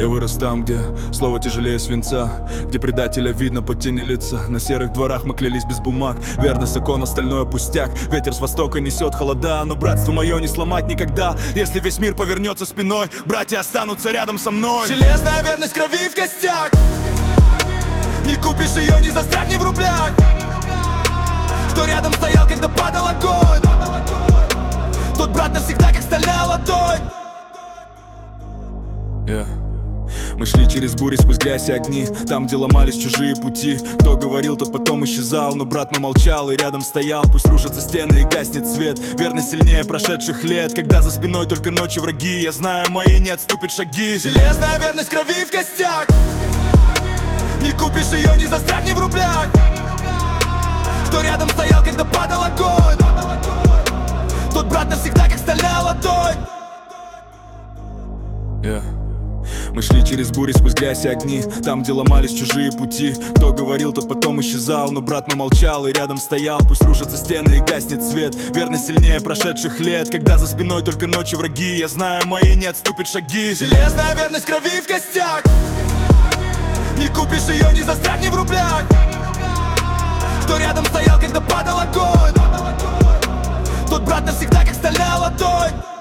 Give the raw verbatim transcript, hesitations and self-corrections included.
Я вырос там, где слово тяжелее свинца, где предателя видно по тени лица. На серых дворах мы клялись без бумаг, верный закон, остальное пустяк. Ветер с востока несет холода, но братство мое не сломать никогда. Если весь мир повернется спиной, братья останутся рядом со мной. Железная верность крови в костях, не купишь ее ни за страх, ни в рублях. Кто рядом стоял, когда падал огонь, тот брат навсегда, как стальная ладонь. Yeah. Мы шли через бури, сквозь грязь и огни, там, где ломались чужие пути. Кто говорил, тот потом исчезал, но брат молчал и рядом стоял. Пусть рушатся стены и гаснет свет, верность сильнее прошедших лет. Когда за спиной только ночи враги, я знаю, мои не отступят шаги. Железная верность крови в костях, не купишь ее ни за страх, ни в рублях. Кто рядом стоял, когда падал огонь, тот брат навсегда, как стальная ладонь. Yeah. Мы шли через бури, сквозь грязь и огни, там, где ломались чужие пути. Кто говорил, тот потом исчезал, но брат молчал и рядом стоял. Пусть рушатся стены и гаснет свет, верность сильнее прошедших лет. Когда за спиной только ночи враги, я знаю, мои не отступят шаги. Железная верность крови в костях, не купишь ее ни за страх, ни в рублях. Кто рядом стоял, когда падал огонь, тот брат навсегда, как стальная ладонь.